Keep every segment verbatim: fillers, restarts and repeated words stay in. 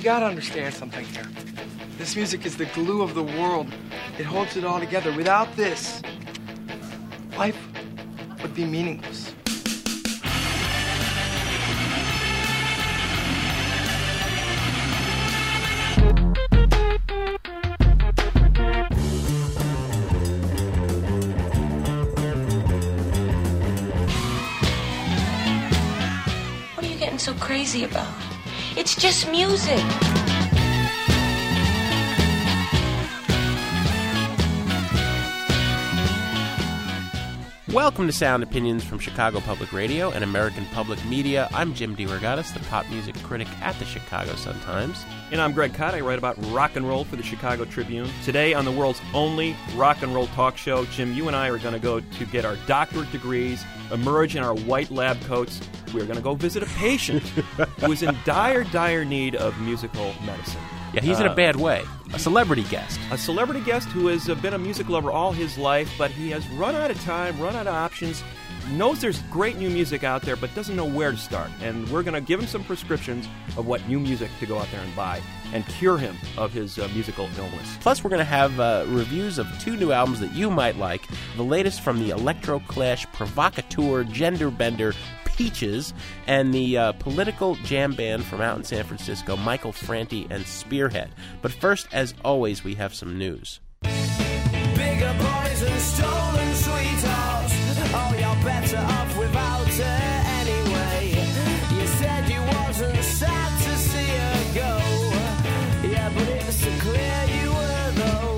gotta understand something here. This music is the glue of the world. It holds it all together. Without this, life would be meaningless. What are you getting so crazy about? It's just music. Welcome to Sound Opinions from Chicago Public Radio and American Public Media. I'm Jim DeRogatis, the pop music critic at the Chicago Sun-Times. And I'm Greg Kot. I write about rock and roll for the Chicago Tribune. Today on the world's only rock and roll talk show, Jim, you and I are going to go to get our doctorate degrees, emerge in our white lab coats. We're going to go visit a patient who is in dire, dire need of musical medicine. Yeah, he's in a bad way. A celebrity guest. A celebrity guest who has uh, been a music lover all his life, but he has run out of time, run out of options, knows there's great new music out there, but doesn't know where to start. And we're going to give him some prescriptions of what new music to go out there and buy and cure him of his uh, musical illness. Plus, we're going to have uh, reviews of two new albums that you might like. The latest from the Electro Clash provocateur gender bender Peaches, and the uh, political jam band from out in San Francisco, Michael Franti and Spearhead. But first, as always, we have some news. Bigger boys and stolen sweethearts. Oh, you're better off without her anyway. You said you wasn't sad to see her go. Yeah, but it's so clear you were, though.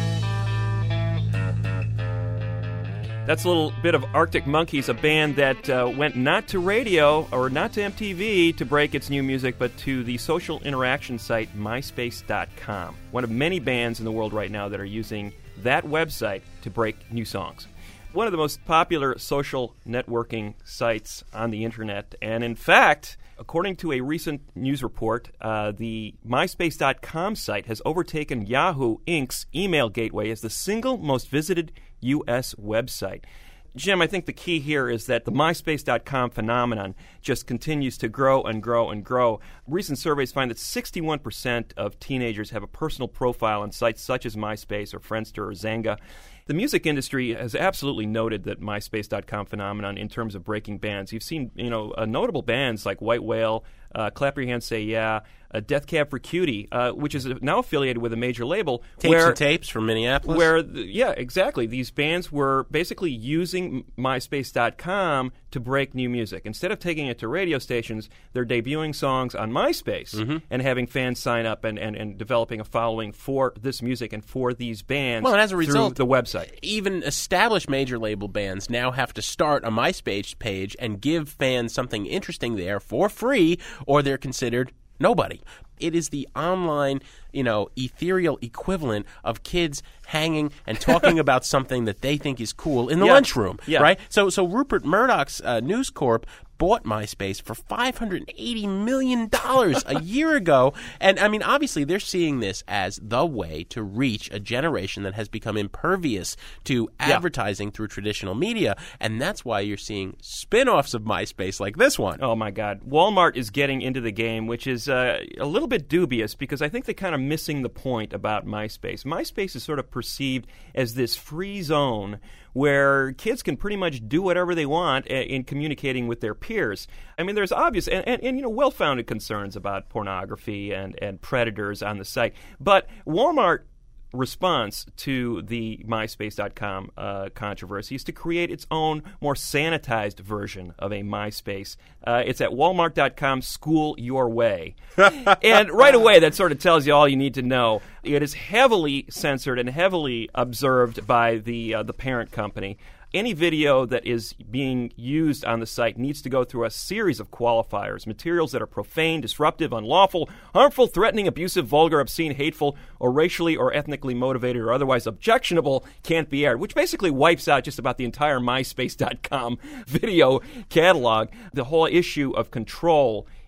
That's a little bit of Arctic Monkeys, a band that uh, went not to radio or not to M T V to break its new music, but to the social interaction site MySpace dot com. One of many bands in the world right now that are using that website to break new songs. One of the most popular social networking sites on the internet, and in fact, according to a recent news report, uh, the MySpace dot com site has overtaken Yahoo Incorporated's email gateway as the single most visited U S website. Jim, I think the key here is that the MySpace dot com phenomenon just continues to grow and grow and grow. Recent surveys find that sixty-one percent of teenagers have a personal profile on sites such as MySpace or Friendster or Zanga. The music industry has absolutely noted that MySpace dot com phenomenon in terms of breaking bands. You've seen, you know, uh, notable bands like White Whale, uh, Clap Your Hands, Say Yeah, uh, Death Cab for Cutie, uh, which is now affiliated with a major label. Tapes where, and Tapes from Minneapolis. Where, the, yeah, exactly. These bands were basically using MySpace dot com to break new music. Instead of taking it to radio stations, they're debuting songs on MySpace mm-hmm. and having fans sign up and, and, and developing a following for this music and for these bands well, and as a result, through the website. Even established major label bands now have to start a MySpace page and give fans something interesting there for free, or they're considered nobody. It is the online, you know, ethereal equivalent of kids hanging and talking about something that they think is cool in the yeah. lunchroom, yeah. right? So, so Rupert Murdoch's uh, News Corp bought MySpace for five hundred eighty million dollars a year ago. And, I mean, obviously, they're seeing this as the way to reach a generation that has become impervious to advertising yeah. through traditional media. And that's why you're seeing spin-offs of MySpace like this one. Oh, my God. Walmart is getting into the game, which is uh, a little bit dubious because I think they're kind of missing the point about MySpace. MySpace is sort of perceived as this free zone where kids can pretty much do whatever they want in communicating with their peers. I mean, there's obvious and, and, and you know, well-founded concerns about pornography and, and predators on the site. But Walmart response to the MySpace dot com uh, controversy is to create its own more sanitized version of a MySpace. Uh, it's at walmart dot com, school your way. And right away, that sort of tells you all you need to know. It is heavily censored and heavily observed by the uh, the parent company. Any video that is being used on the site needs to go through a series of qualifiers. Materials that are profane, disruptive, unlawful, harmful, threatening, abusive, vulgar, obscene, hateful, or racially or ethnically motivated or otherwise objectionable can't be aired, which basically wipes out just about the entire MySpace dot com video catalog. The whole issue of control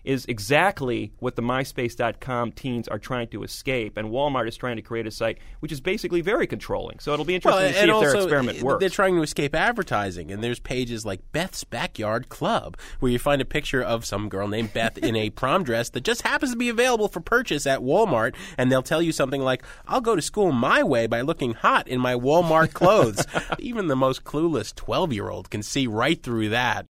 is exactly what the MySpace dot com teens are trying to escape, and Walmart is trying to create a site which is basically very controlling. So it'll be interesting well, to see and if also, their experiment works. They're trying to escape advertising, and there's pages like Beth's Backyard Club, where you find a picture of some girl named Beth in a prom dress that just happens to be available for purchase at Walmart, and they'll tell you something like, I'll go to school my way by looking hot in my Walmart clothes. Even the most clueless twelve-year-old can see right through that.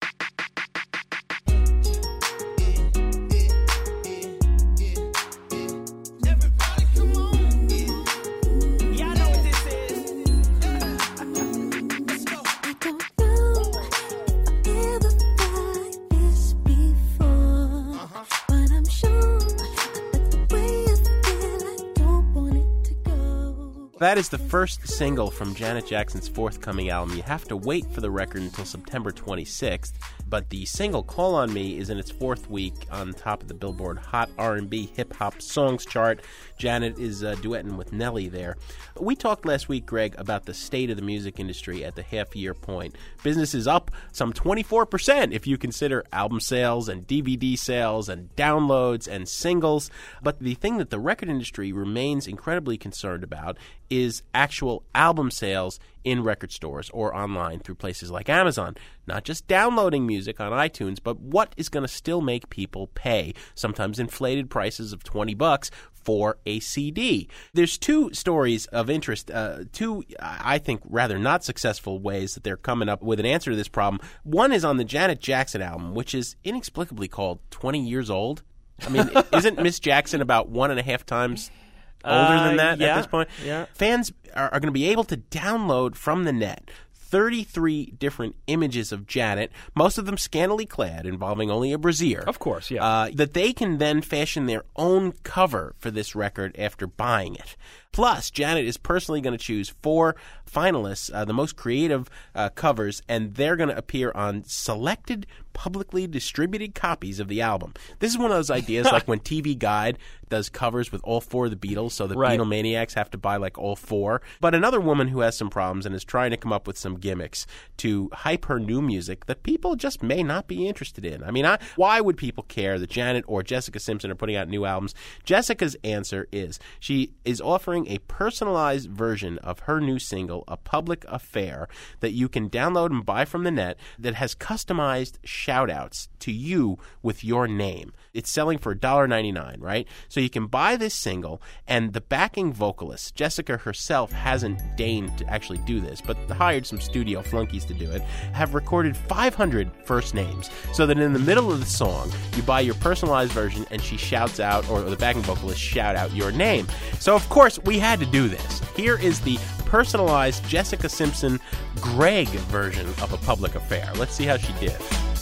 That is the first single from Janet Jackson's forthcoming album. You have to wait for the record until September twenty-sixth, but the single Call on Me is in its fourth week on top of the Billboard Hot R and B Hip Hop Songs chart. Janet is uh, duetting with Nelly there. We talked last week, Greg, about the state of the music industry at the half-year point. Business is up some twenty-four percent if you consider album sales and D V D sales and downloads and singles. But the thing that the record industry remains incredibly concerned about is actual album sales in record stores or online through places like Amazon. Not just downloading music on iTunes, but what is going to still make people pay, sometimes inflated prices of twenty bucks for a C D. There's two stories of interest, uh, two, I think, rather not successful ways that they're coming up with an answer to this problem. One is on the Janet Jackson album, which is inexplicably called twenty years old. I mean, isn't Miss Jackson about one and a half times older than that uh, yeah, at this point? Yeah. Fans are, are going to be able to download from the net thirty-three different images of Janet, most of them scantily clad, involving only a brassiere. Of course, yeah. Uh, that they can then fashion their own cover for this record after buying it. Plus, Janet is personally going to choose four finalists, uh, the most creative uh, covers, and they're going to appear on selected, publicly distributed copies of the album. This is one of those ideas like when T V Guide does covers with all four of the Beatles, so the right. Beatlemaniacs have to buy like all four. But another woman who has some problems and is trying to come up with some gimmicks to hype her new music that people just may not be interested in. I mean, I, why would people care that Janet or Jessica Simpson are putting out new albums? Jessica's answer is she is offering a personalized version of her new single, A Public Affair, that you can download and buy from the net that has customized shout-outs to you with your name. It's selling for one dollar ninety-nine, right? So you can buy this single, and the backing vocalist, Jessica herself, hasn't deigned to actually do this, but hired some studio flunkies to do it, have recorded five hundred first names, so that in the middle of the song, you buy your personalized version, and she shouts out, or the backing vocalist shout out your name. So, of course, we had to do this. Here is the personalized Jessica Simpson Greg version of A Public Affair. Let's see how she did.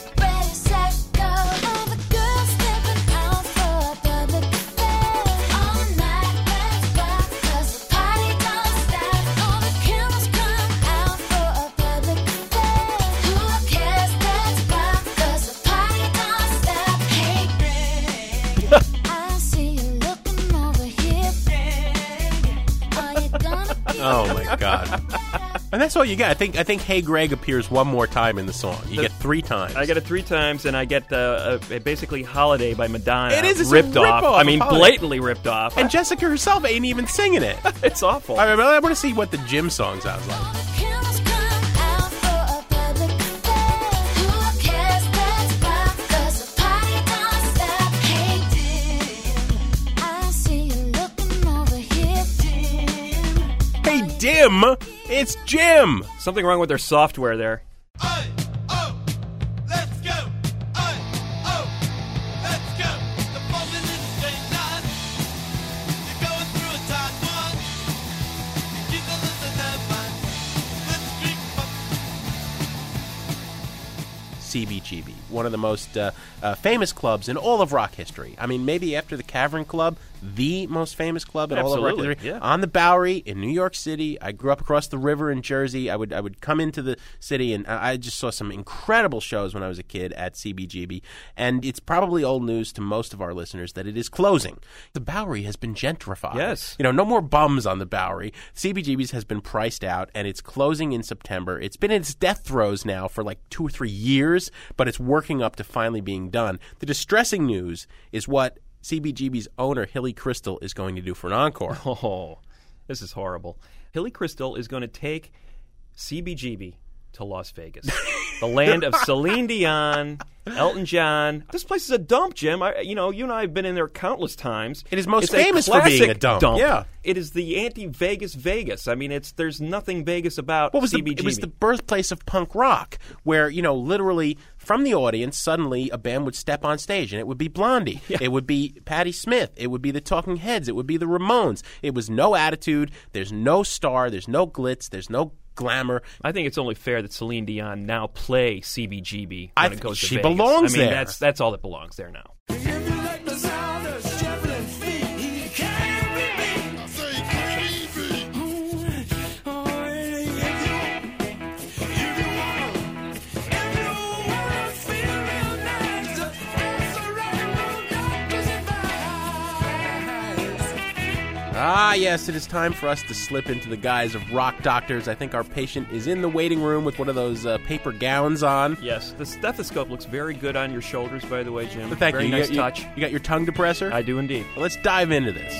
Oh my God! And that's all you get. I think. I think "Hey Greg" appears one more time in the song. You the, get three times. I get it three times, and I get uh, a, a basically "Holiday" by Madonna. It is it's ripped a off. rip-off I mean, of blatantly ripped off. And Jessica herself ain't even singing it. It's awful. I, mean, I want to see what the Jim song sounds like. Dim, it's Jim. Something wrong with their software there. Aye, oh, let's go. Aye, oh, let's go. The phone in the straight line. You're going through a tight one. You keep the listen that mind. Let's drink. C B G B, one of the most uh, uh, famous clubs in all of rock history. I mean, maybe after the Cavern Club, the most famous club in all of rock Absolutely, history. yeah. On the Bowery in New York City. I grew up across the river in Jersey. I would I would come into the city, and I just saw some incredible shows when I was a kid at C B G B. And it's probably old news to most of our listeners that it is closing. The Bowery has been gentrified. Yes. You know, no more bums on the Bowery. C B G B's has been priced out, and it's closing in September. It's been in its death throes now for like two or three years. years, but it's working up to finally being done. The distressing news is what C B G B's owner, Hilly Crystal, is going to do for an encore. Oh, this is horrible. Hilly Crystal is going to take C B G B to Las Vegas, the land of Celine Dion, Elton John. This place is a dump, Jim. I, you know, you and I have been in there countless times. It is most it's famous a for being a classic dump. Yeah. It is the anti-Vegas Vegas. I mean, it's there's nothing Vegas about What was C B G B. The, it was the birthplace of punk rock, where, you know, literally from the audience, suddenly a band would step on stage, and it would be Blondie. Yeah. It would be Patti Smith. It would be the Talking Heads. It would be the Ramones. It was no attitude. There's no star. There's no glitz. There's no glamour. I think it's only fair that Celine Dion now play C B G B I when think it goes to she Vegas. belongs I mean, there. That's that's all that belongs there now. Ah, yes, it is time for us to slip into the guise of rock doctors. I think our patient is in the waiting room with one of those uh, paper gowns on. Yes, the stethoscope looks very good on your shoulders, by the way, Jim. Thank very you. nice you got, touch. You, you got your tongue depressor? I do indeed. Well, let's dive into this.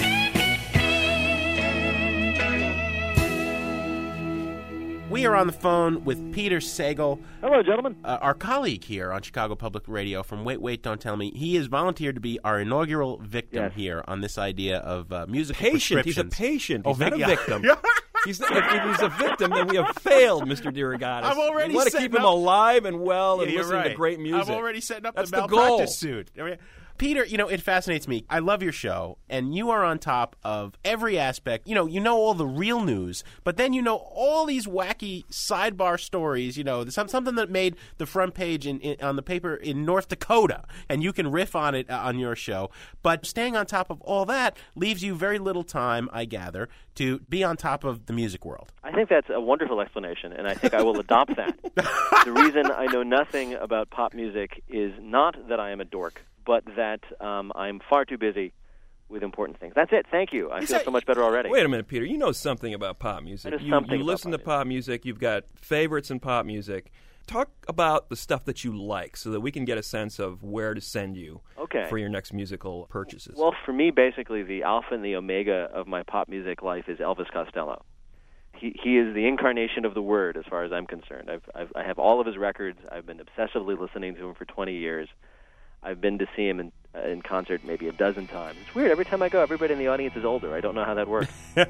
We are on the phone with Peter Sagal. Hello, gentlemen. Uh, our colleague here on Chicago Public Radio from Wait, Wait, Don't Tell Me. He has volunteered to be our inaugural victim Yes. here on this idea of uh, musical Patient. He's a prescriptions. patient. Oh, He's not a yeah. victim. He's not, if he's a victim, then we have failed, Mister DeRogatis. I'm already We want to setting keep him up- alive and well and Yeah, you're listening right. to great music. I'm already setting up That's the the goal. malpractice suit. I mean, Peter, you know, it fascinates me. I love your show, and you are on top of every aspect. You know, you know all the real news, but then you know all these wacky sidebar stories, you know, some, something that made the front page in, in, on the paper in North Dakota, and you can riff on it uh, on your show. But staying on top of all that leaves you very little time, I gather, to be on top of the music world. I think that's a wonderful explanation, and I think I will adopt that. The reason I know nothing about pop music is not that I am a dork, but that um, I'm far too busy with important things. That's it. Thank you. I Is feel that- so much better already. Wait a minute, Peter. You know something about pop music. I know You, something you about listen pop to pop music. You've got favorites in pop music. Talk about the stuff that you like so that we can get a sense of where to send you Okay. for your next musical purchases. Well, for me, basically, the alpha and the omega of my pop music life is Elvis Costello. He he is the incarnation of the word, as far as I'm concerned. I've, I've I have all of his records. I've been obsessively listening to him for twenty years. I've been to see him in uh, in concert maybe a dozen times. It's weird. Every time I go, everybody in the audience is older. I don't know how that works.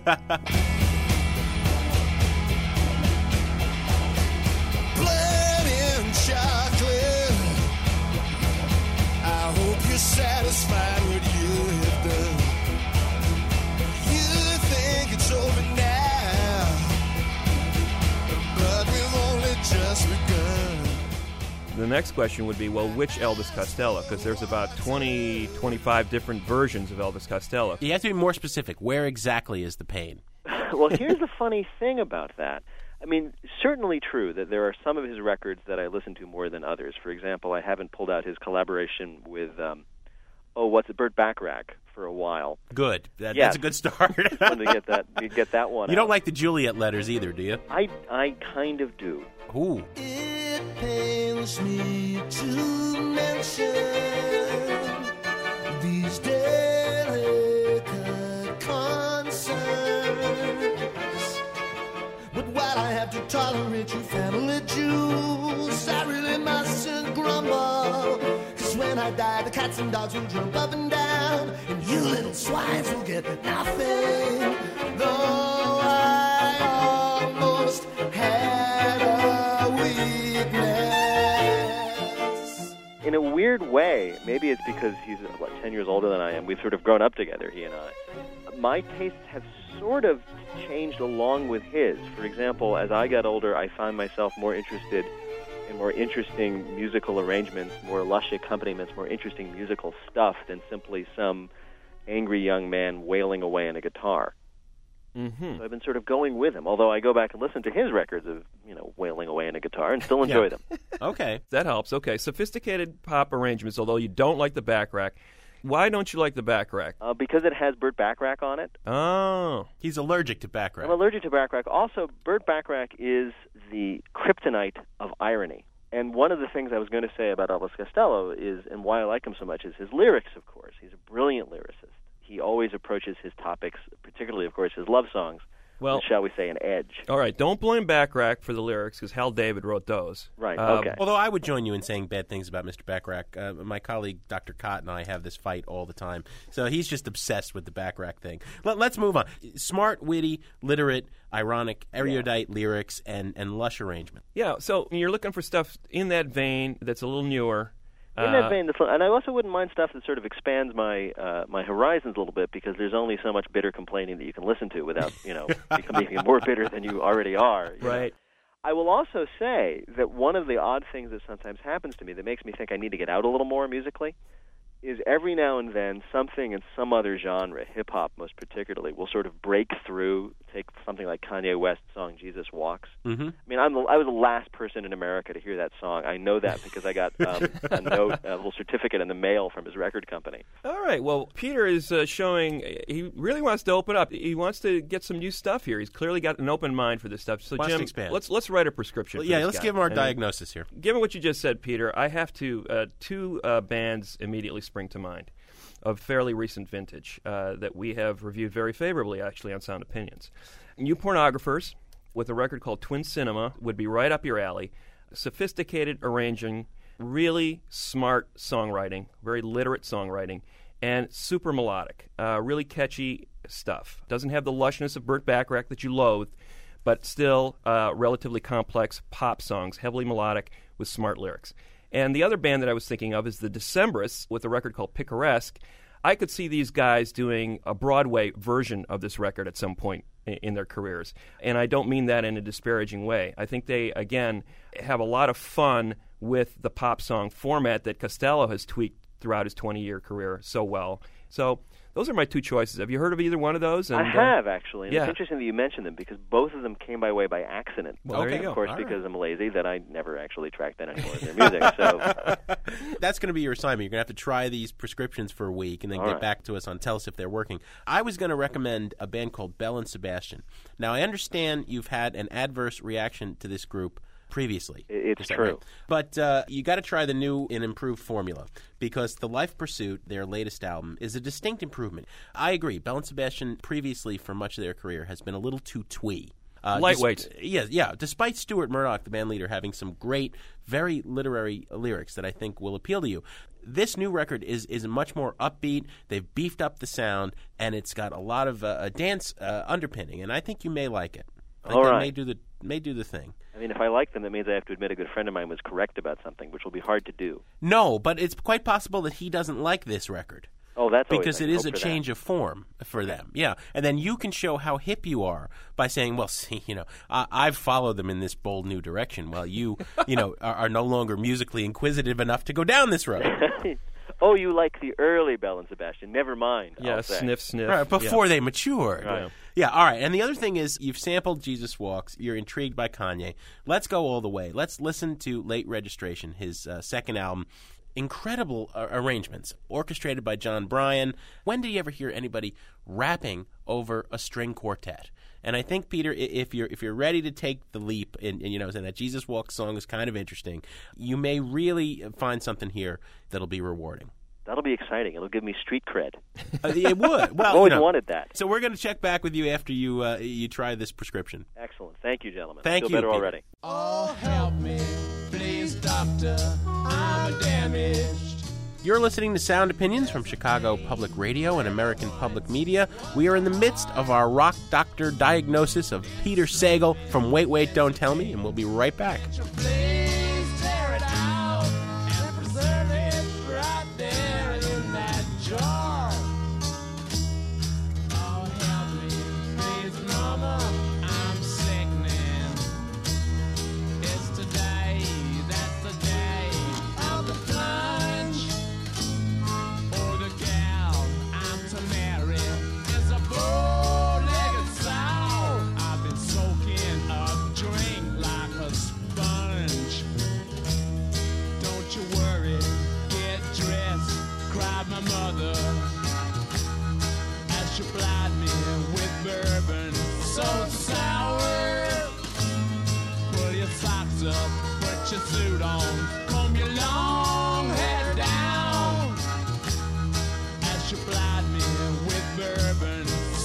Blood and chocolate. I hope you're satisfied with you have done. You think it's over now, but we've only just begun. The next question would be, well, which Elvis Costello? Because there's about twenty, twenty-five different versions of Elvis Costello. You have to be more specific. Where exactly is the pain? Well, here's the funny thing about that. I mean, certainly true that there are some of his records that I listen to more than others. For example, I haven't pulled out his collaboration with, um, oh, what's it, Burt Bacharach for a while. Good. That, Yes. That's a good start. Wanted to get that, to get that one You don't out. like the Juliet letters either, do you? I, I kind of do. Ooh. It pains me to mention these delicate concerns, but while I have to tolerate you family jewels, I really mustn't grumble, 'cause when I die the cats and dogs will jump up and down, and you little swines will get nothing, though I almost had a weakness. In a weird way, maybe it's because he's, what, ten years older than I am. We've sort of grown up together, he and I. My tastes have sort of changed along with his. For example, as I got older, I found myself more interested in more interesting musical arrangements, more lush accompaniments, more interesting musical stuff than simply some angry young man wailing away on a guitar. Mm-hmm. So I've been sort of going with him, although I go back and listen to his records of, you know, wailing away on a guitar and still enjoy Yeah. them. Okay. That helps. Okay, sophisticated pop arrangements, although you don't like the Bacharach. Why don't you like the Bacharach? Uh, because it has Burt Bacharach on it. Oh. He's allergic to Bacharach. I'm allergic to Bacharach. Also, Burt Bacharach is the kryptonite of irony. And one of the things I was going to say about Elvis Costello is, and why I like him so much, is his lyrics, of course. He's a brilliant lyricist. He always approaches his topics, particularly, of course, his love songs, Well, with, shall we say, an edge. all right, don't blame Bacharach for the lyrics, because Hal David wrote those. Right, Uh, okay. Although I would join you in saying bad things about Mister Bacharach. Uh, my colleague Doctor Cott and I have this fight all the time. So he's just obsessed with the Bacharach thing. Let, let's move on. Smart, witty, literate, ironic, erudite lyrics, and, and lush arrangement. Yeah, so you're looking for stuff in that vein that's a little newer. In Uh, that vein, this, and I also wouldn't mind stuff that sort of expands my uh, my horizons a little bit, because there's only so much bitter complaining that you can listen to without, you know, becoming even more bitter than you already are. you know. Right. I will also say that one of the odd things that sometimes happens to me that makes me think I need to get out a little more musically is every now and then something in some other genre, hip-hop most particularly, will sort of break through, take something like Kanye West's song Jesus Walks. Mm-hmm. I mean, I'm the, I was the last person in America to hear that song. I know that because I got um, a note, a little certificate in the mail from his record company. All right. Well, Peter is uh, showing he really wants to open up. He wants to get some new stuff here. He's clearly got an open mind for this stuff. So, Wants to Jim, expand. let's let's write a prescription. Well, for yeah, this let's guy. give him our I mean, diagnosis here. Given what you just said, Peter, I have to uh, two uh, bands immediately spring to mind of fairly recent vintage uh, that we have reviewed very favorably, actually, on Sound Opinions. New Pornographers, with a record called Twin Cinema, would be right up your alley. Sophisticated arranging, really smart songwriting, very literate songwriting, and super melodic, uh, really catchy stuff. Doesn't have the lushness of Burt Bacharach that you loathe, but still uh, relatively complex pop songs, heavily melodic with smart lyrics. And the other band that I was thinking of is the Decemberists with a record called Picaresque. I could see these guys doing a Broadway version of this record at some point in, in their careers. And I don't mean that in a disparaging way. I think they, again, have a lot of fun with the pop song format that Costello has tweaked throughout his twenty-year career so well. So those are my two choices. Have you heard of either one of those? And, I have, actually. And yeah. It's interesting that you mentioned them, because both of them came my way by accident. Well, there Okay. you go. Of course, All because right. I'm lazy, that I never actually tracked down any more of their music. So, That's going to be your assignment. You're going to have to try these prescriptions for a week and then All get right. back to us on tell us if they're working. I was going to recommend a band called Belle and Sebastian. Now, I understand you've had an adverse reaction to this group previously. It's Is that true. right? But uh, you got to try the new and improved formula, because The Life Pursuit, their latest album, is a distinct improvement. I agree. Belle and Sebastian previously, for much of their career, has been a little too twee. Uh, Lightweight. dis- yeah, yeah. Despite Stuart Murdoch, the band leader, having some great, very literary lyrics that I think will appeal to you, this new record is is much more upbeat. They've beefed up the sound, and it's got a lot of uh, a dance uh, underpinning, and I think you may like it. I think All that right. may do the may do the thing. I mean, if I like them, that means I have to admit a good friend of mine was correct about something, which will be hard to do. No, but it's quite possible that he doesn't like this record. Oh, that's always Because nice. it is Hope a for that. change of form for them, yeah. And then you can show how hip you are by saying, "Well, see, you know, I, I've followed them in this bold new direction, while you, you know, are, are no longer musically inquisitive enough to go down this road." Oh, you like the early Belle and Sebastian. Never mind. Yeah, I'll say. sniff, sniff. Right, before yeah. they matured. Right. Yeah, all right. And the other thing is, you've sampled Jesus Walks. You're intrigued by Kanye. Let's go all the way. Let's listen to Late Registration, his uh, second album. Incredible uh, arrangements, orchestrated by John Bryan. When did you ever hear anybody rapping over a string quartet? And I think, Peter, i- if you're if you're ready to take the leap, and, and you know, and that Jesus Walks song is kind of interesting, you may really find something here that'll be rewarding. That'll be exciting. It'll give me street cred. Uh, it would. I've Well, always you know. wanted that. So we're going to check back with you after you uh, you try this prescription. Excellent. Thank you, gentlemen. Thank I feel you, better Peter. already. Oh, help me, please, doctor. I'm damaged. You're listening to Sound Opinions from Chicago Public Radio and American Public Media. We are in the midst of our Rock Doctor diagnosis of Peter Sagal from Wait, Wait, Don't Tell Me, and we'll be right back. Please tear it out and preserve it right there in that jar. Oh, help me, please, mama. I'm sickening. It's today, that's the day of the plunge. Oh, the gal I'm to marry is a bow-legged sow. I've been soaking a drink like a sponge.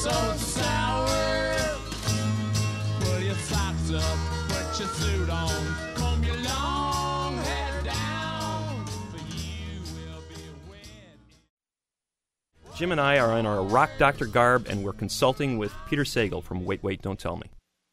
so sour. Pull your socks up, put your suit on, comb your long hair down, for you will be wed. Jim and I are in our Rock Doctor garb, and we're consulting with Peter Sagal from Wait, Wait, Don't Tell Me.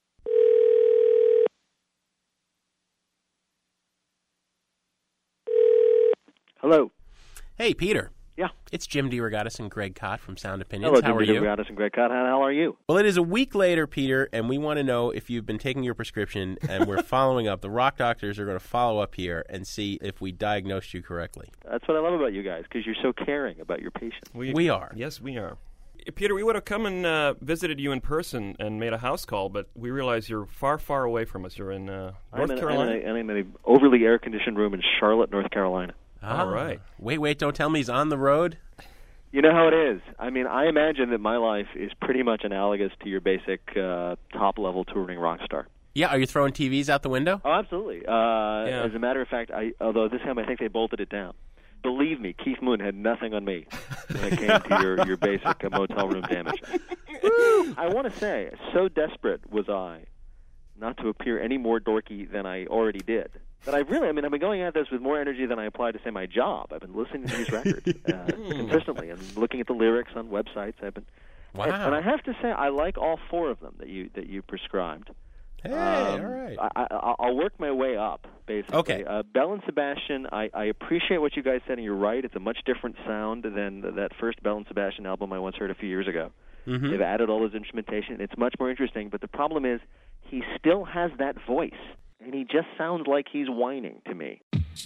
Hello. Hey, Peter. Yeah. It's Jim DeRogatis and Greg Kot from Sound Opinions. Hello, How are Jim you? DeRogatis and Greg Kot. How the hell are you? Well, it is a week later, Peter, and we want to know if you've been taking your prescription, and we're following up. The Rock Doctors are going to follow up here and see if we diagnosed you correctly. That's what I love about you guys, because you're so caring about your patients. We are. Yes, we are. Peter, we would have come and uh, visited you in person and made a house call, but we realize you're far, far away from us. You're in uh, North I'm in, Carolina. I'm in, a, I'm in an overly air-conditioned room in Charlotte, North Carolina. Ah, All right. Wait, wait, don't tell me he's on the road. You know how it is. I mean, I imagine that my life is pretty much analogous to your basic uh, top-level touring rock star. Yeah, are you throwing T Vs out the window? Oh, absolutely. Uh, Yeah. As a matter of fact, I, although this time I think they bolted it down. Believe me, Keith Moon had nothing on me when it came to your, your basic uh, motel room damage. Woo! I want to say, so desperate was I not to appear any more dorky than I already did. But I really, I mean, I've been going at this with more energy than I applied to, say, my job. I've been listening to these records uh, consistently and looking at the lyrics on websites. I've been, Wow. and, and I have to say, I like all four of them that you that you prescribed. Hey, Um, all right. I, I, I'll work my way up, basically. Okay. Uh, Belle and Sebastian, I, I appreciate what you guys said, and you're right. It's a much different sound than that first Belle and Sebastian album I once heard a few years ago. Mhm. They've added all this instrumentation. It's much more interesting, but the problem is he still has that voice, and he just sounds like he's whining to me.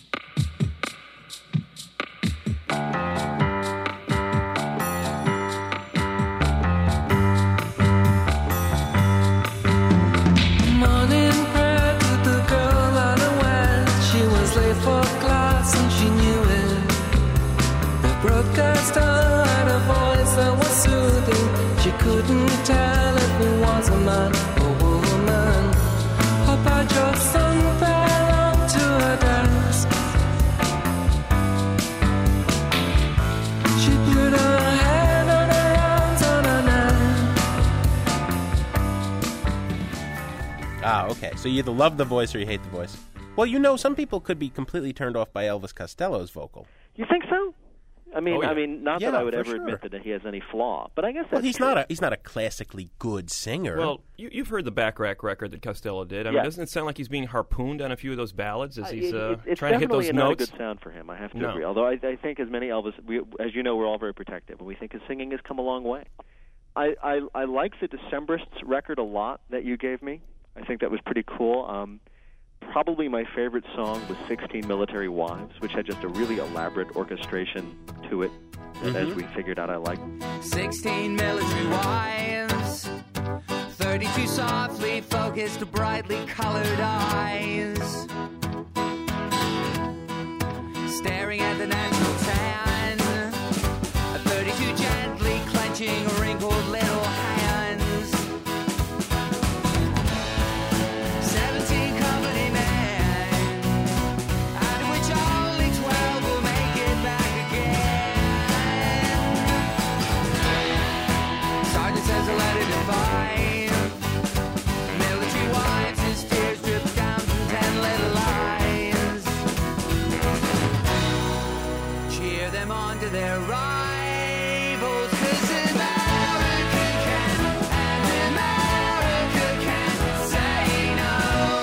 Morning prayer to the girl on the way. She was late for class and she knew it. The broadcast had a voice that was soothing. She couldn't tell if it was a man or woman. Her badge of sun fell onto her desk. She put her head on her arms on her neck. Ah, okay. So you either love the voice or you hate the voice. Well, you know, some people could be completely turned off by Elvis Costello's vocal. You think so? I mean, Oh, yeah. I mean, not that Yeah, I would for ever sure. admit that he has any flaw, but I guess that's Well, he's true. not a he's not a classically good singer. Well, you, you've heard the Backrack record that Costello did. I mean, Yeah. doesn't it sound like he's being harpooned on a few of those ballads as he's Uh, uh, it- it's trying to hit definitely those not notes? a good sound for him. I have to No. agree. Although I, I think, as many Elvis, we, as you know, we're all very protective, and we think his singing has come a long way. I I, I like the Decemberists record a lot that you gave me. I think that was pretty cool. Um, probably my favorite song was sixteen Military Wives, which had just a really elaborate orchestration to it. And as we figured out, I liked. Sixteen military wives, thirty-two softly focused, brightly colored eyes, staring at the natural tan, thirty-two gently clenching wrinkled little hands, seventeen company men, out of which only twelve will make it back again. Sergeant says a letter to five. Military wives, his tears drip down from ten little eyes. Cheer them on to their rivals, 'cause America can, and America can say no.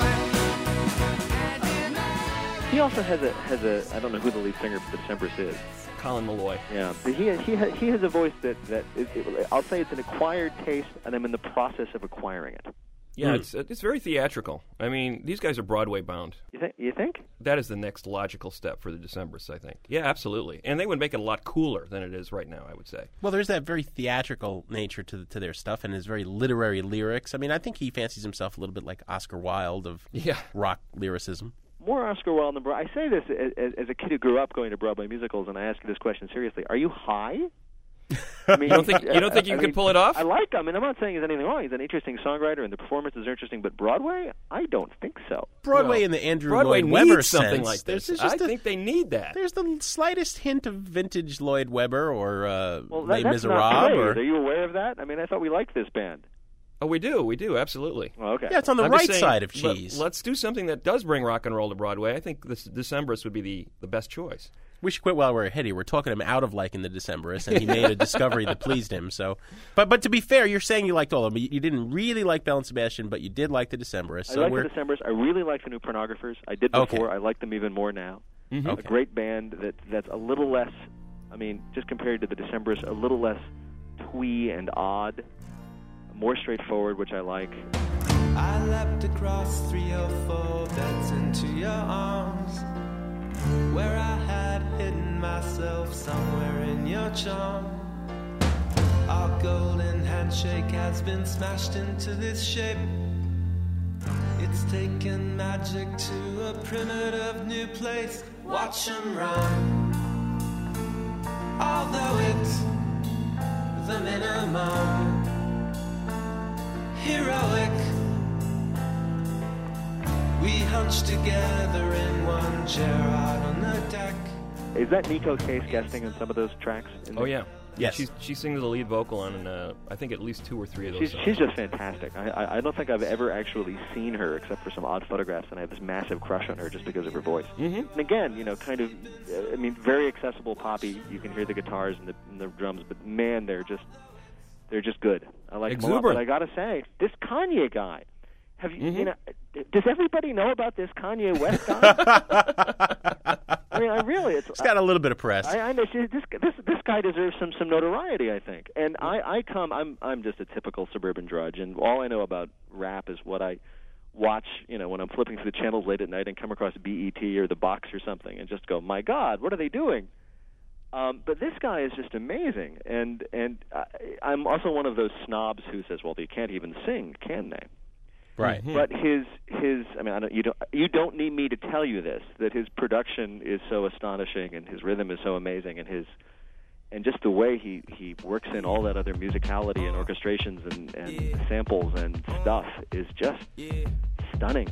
And America... He also has a has a I don't know who the lead singer for the Decemberists is. Colin Malloy. Yeah, but he he ha- he has a voice that that it, it, I'll say it's an acquired taste, and I'm in the process of acquiring it. Yeah, it's it's very theatrical. I mean, these guys are Broadway bound. You think? You think? That is the next logical step for the Decemberists, I think. Yeah, absolutely. And they would make it a lot cooler than it is right now, I would say. well, there's that very theatrical nature to to their stuff and his very literary lyrics. I mean, I think he fancies himself a little bit like Oscar Wilde of Yeah. rock lyricism. More Oscar Wilde than Broadway. I say this as, as a kid who grew up going to Broadway musicals, and I ask you this question seriously: are you high? I mean, You don't think you don't think you I could mean, pull it off? I like him, and I'm not saying there's anything wrong. He's an interesting songwriter, and the performances are interesting. But Broadway, I don't think so. Broadway Well, in the Andrew Broadway Lloyd Webber needs something sense, like there's this. just I a- think they need that. There's the slightest hint of vintage Lloyd Webber or uh, Well, Les that, that's not Miserables. praise. Or Are you aware of that? I mean, I thought we liked this band. Oh, we do, we do, absolutely. Well, okay. yeah, it's on the I'm just right saying, side of let- cheese. Let's do something that does bring rock and roll to Broadway. I think this Decemberist would be the, the best choice. We should quit while we're ahead here. We're talking him out of liking the Decemberists, and he made a discovery that pleased him. So, but but to be fair, you're saying you liked all of them. You, you didn't really like Belle and Sebastian, but you did like the Decemberists. I So like we're the Decemberists. I really like the New Pornographers. I did Okay. before. I like them even more now. Okay. A great band that that's a little less, I mean, just compared to the Decemberists, a little less twee and odd, more straightforward, which I like. I leapt across three or four beds into your arms, where I had hidden myself somewhere in your charm. Our golden handshake has been smashed into this shape. It's taken magic to a primitive new place. Watch 'em run, although it's the minimum. Heroic, we hunched together in one chair out on the deck. Is that Nico Case guesting on some of those tracks? in Oh, the- yeah. Yes. She, she sings the lead vocal on, uh, I think, at least two or three of those She's, songs. she's just fantastic. I, I, I don't think I've ever actually seen her except for some odd photographs, and I have this massive crush on her just because of her voice. Mhm. And again, you know, kind of, uh, I mean, very accessible poppy. You can hear the guitars and the, and the drums, but man, they're just, they're just good. I like them a lot. But Exuberant. I gotta say, this Kanye guy. Have you, Mhm. you know, does everybody know about this Kanye West guy? I mean, I really, it's. He's got a little bit of press. I, I know this this this guy deserves some some notoriety, I think. And I I come I'm I'm just a typical suburban drudge, and all I know about rap is what I watch, you know, when I'm flipping through the channels late at night and come across B E T or The Box or something, and just go, my God, what are they doing? Um, but this guy is just amazing, and and I, I'm also one of those snobs who says, well, they can't even sing, can they? Right. But his his I mean I don't, you don't you don't need me to tell you this, that his production is so astonishing and his rhythm is so amazing, and his and just the way he, he works in all that other musicality and orchestrations and, and samples and stuff is just stunning.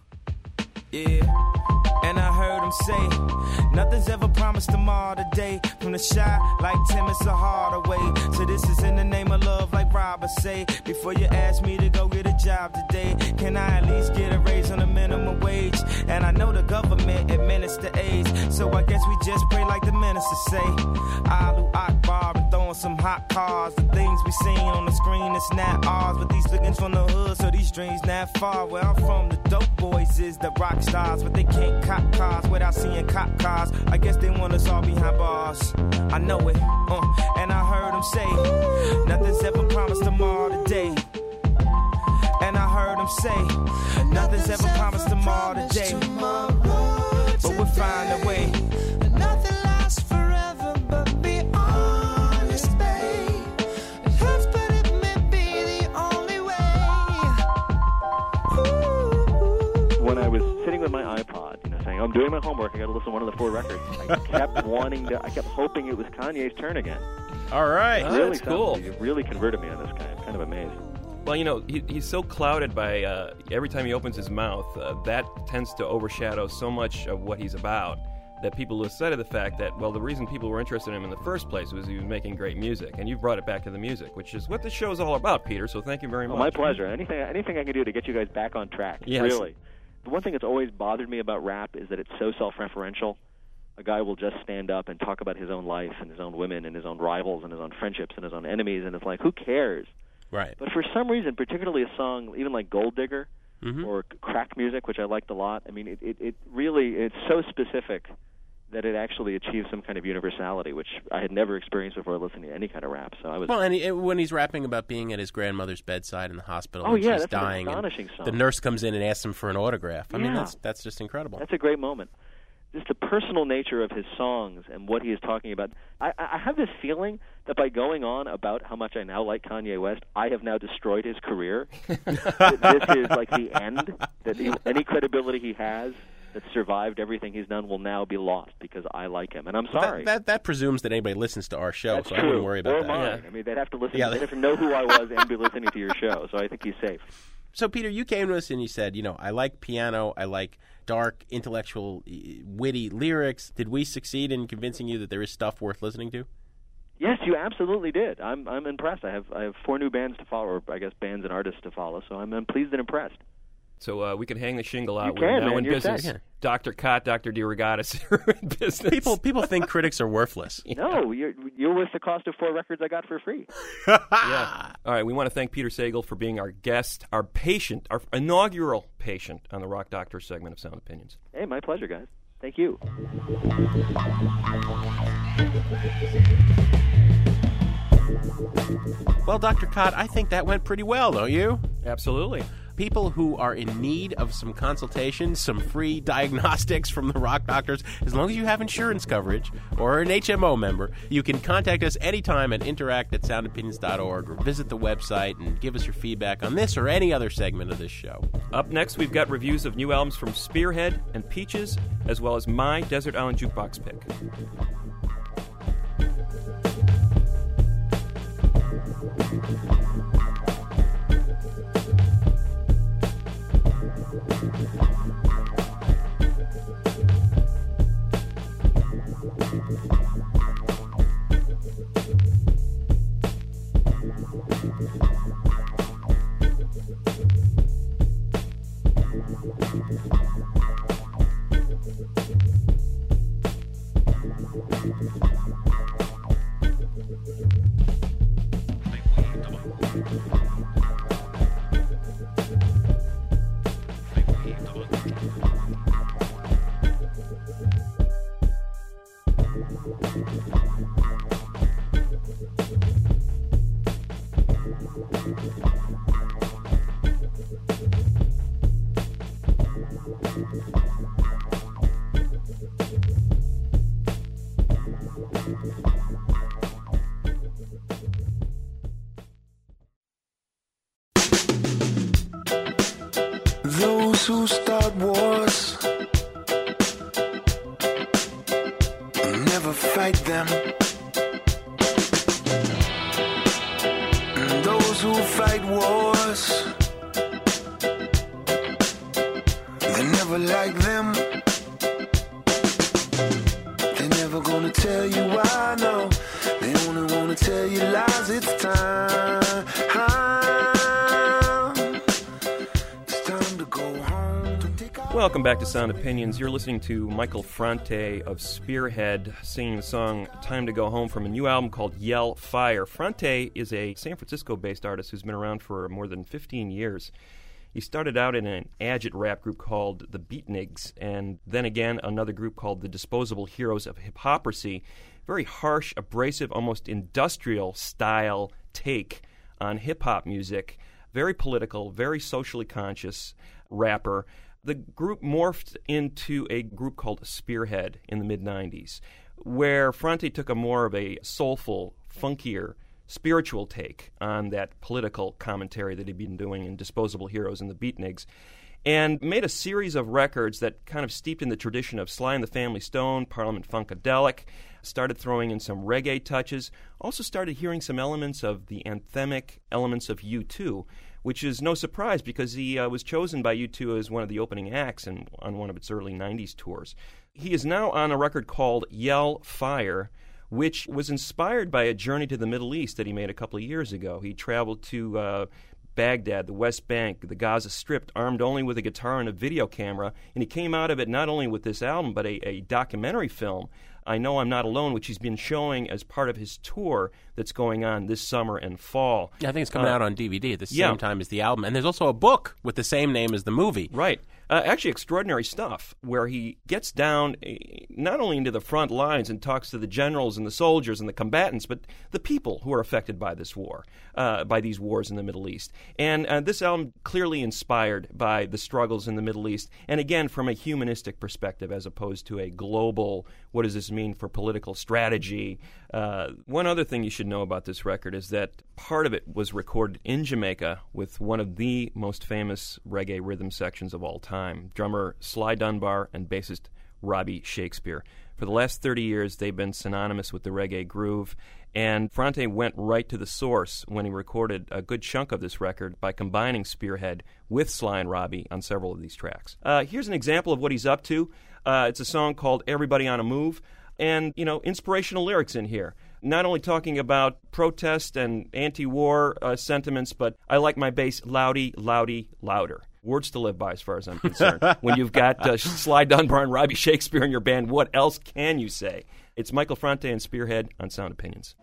Yeah, and I heard him say, nothing's ever promised tomorrow today. From the shy, like Tim, it's a harder way. So this is in the name of love, like Robert say. Before you ask me to go get a job today, can I at least get a raise on the minimum wage? And I know the government administer AIDS, so I guess we just pray like the minister say. Alu Akbar and throwing some hot cars. The things we seen on the screen, it's not ours. But these lookings from the hood, so these dreams not far. Where I'm from, the dope boys is the rock stars, but they can't cop cars without seeing cop cars. I guess they want us all behind bars. I know it, uh, and I heard them say, nothing's ever promised tomorrow today. And I heard them say, nothing's ever promised tomorrow today. But we'll find a way. Nothing lasts forever, but be honest, babe. It hurts, but it may be the only way. When I was sitting with my iPod, you know, saying, oh, I'm doing my homework, I got to listen to one of the four records, I kept wanting to, I kept hoping it was Kanye's turn again. All right. Oh, really that's cool. You really converted me on this guy. I'm kind of amazed. Well, you know, he, he's so clouded by uh, every time he opens his mouth, uh, that tends to overshadow so much of what he's about that people lose sight of the fact that, well, the reason people were interested in him in the first place was he was making great music. And you've brought it back to the music, which is what this show is all about, Peter, so thank you very much. Oh, my pleasure. Anything, anything I can do to get you guys back on track, Yes. really. The one thing that's always bothered me about rap is that it's so self-referential. A guy will just stand up and talk about his own life and his own women and his own rivals and his own friendships and his own enemies, and it's like, who cares? Right. But for some reason, particularly a song, even like Gold Digger Mhm. or Crack Music, which I liked a lot, I mean, it, it, it really, it's so specific that it actually achieves some kind of universality, which I had never experienced before listening to any kind of rap. So I was. Well, and he, when he's rapping about being at his grandmother's bedside in the hospital, Oh, and yeah, she's that's an dying, and astonishing song. the nurse comes in and asks him for an autograph. I mean, Yeah. that's that's just incredible. That's a great moment. Just the personal nature of his songs and what he is talking about. I, I have this feeling that by going on about how much I now like Kanye West, I have now destroyed his career. That this is like the end, that he, any credibility he has that survived everything he's done will now be lost because I like him, and I'm sorry. That, that, that presumes that anybody listens to our show, That's so true. I wouldn't worry about or that. Mine. Yeah. I mean, they'd have to listen. Yeah. They'd have to know who I was and be listening to your show. So I think he's safe. So, Peter, you came to us and you said, you know, I like piano, I like dark, intellectual, witty lyrics. Did we succeed in convincing you that there is stuff worth listening to? Yes, you absolutely did. I'm I'm impressed. I have I have four new bands to follow, or I guess bands and artists to follow. So I'm, I'm pleased and impressed. So uh, we can hang the shingle out. You We're can, now man. in You're business. set. Doctor Cott, Doctor DeRogatis are in business. People people think critics are worthless. No, you're you're worth the cost of four records I got for free. Yeah. All right, we want to thank Peter Sagal for being our guest, our patient, our inaugural patient on the Rock Doctor segment of Sound Opinions. Hey, my pleasure, guys. Thank you. Well, Doctor Cott, I think that went pretty well, don't you? Absolutely. People who are in need of some consultation, some free diagnostics from the Rock Doctors, as long as you have insurance coverage or an H M O member, you can contact us anytime at interact at sound opinions dot org or visit the website and give us your feedback on this or any other segment of this show. Up next, we've got reviews of new albums from Spearhead and Peaches, as well as my Desert Island Jukebox pick. Those who start wars never fight them. And those who fight wars, they never like them. They're never gonna tell you why, no. They only wanna tell you lies. It's time. Welcome back to Sound Opinions. You're listening to Michael Franti of Spearhead singing the song Time to Go Home from a new album called Yell Fire. Franti is a San Francisco-based artist who's been around for more than fifteen years. He started out in an agit rap group called the Beatniks, and then again another group called the Disposable Heroes of Hypocrisy. Very harsh, abrasive, almost industrial style take on hip-hop music. Very political, very socially conscious rapper. The group morphed into a group called Spearhead in the mid nineties, where Franti took a more of a soulful, funkier, spiritual take on that political commentary that he'd been doing in Disposable Heroes and the Beatniks, and made a series of records that kind of steeped in the tradition of Sly and the Family Stone, Parliament Funkadelic, started throwing in some reggae touches, also started hearing some elements of the anthemic elements of U two, which is no surprise because he uh, was chosen by U two as one of the opening acts in, on one of its early nineties tours. He is now on a record called Yell Fire, which was inspired by a journey to the Middle East that he made a couple of years ago. He traveled to uh, Baghdad, the West Bank, the Gaza Strip, armed only with a guitar and a video camera, and he came out of it not only with this album, but a, a documentary film, I Know I'm Not Alone, which he's been showing as part of his tour that's going on this summer and fall. Yeah, I think it's coming uh, out on D V D at the yeah. same time as the album. And there's also a book with the same name as the movie. Right. Uh, actually, extraordinary stuff, where he gets down uh, not only into the front lines and talks to the generals and the soldiers and the combatants, but the people who are affected by this war, uh, by these wars in the Middle East. And uh, this album clearly inspired by the struggles in the Middle East, and again, from a humanistic perspective as opposed to a global, what does this mean for political strategy. Uh, one other thing you should know about this record is that part of it was recorded in Jamaica with one of the most famous reggae rhythm sections of all time, drummer Sly Dunbar and bassist Robbie Shakespeare. For the last thirty years, they've been synonymous with the reggae groove, and Franti went right to the source when he recorded a good chunk of this record by combining Spearhead with Sly and Robbie on several of these tracks. Uh, here's an example of what he's up to. Uh, it's a song called Everybody on a Move, and, you know, inspirational lyrics in here. Not only talking about protest and anti-war uh, sentiments, but I like my bass loudy, loudy, louder. Words to live by as far as I'm concerned. When you've got uh, Sly Dunbar and Robbie Shakespeare in your band, what else can you say? It's Michael Franti and Spearhead on Sound Opinions.